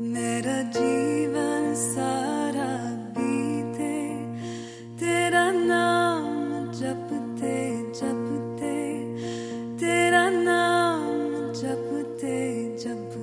मेरा जीवन सारा बीते तेरा नाम जपते जपते, तेरा नाम जपते जपते।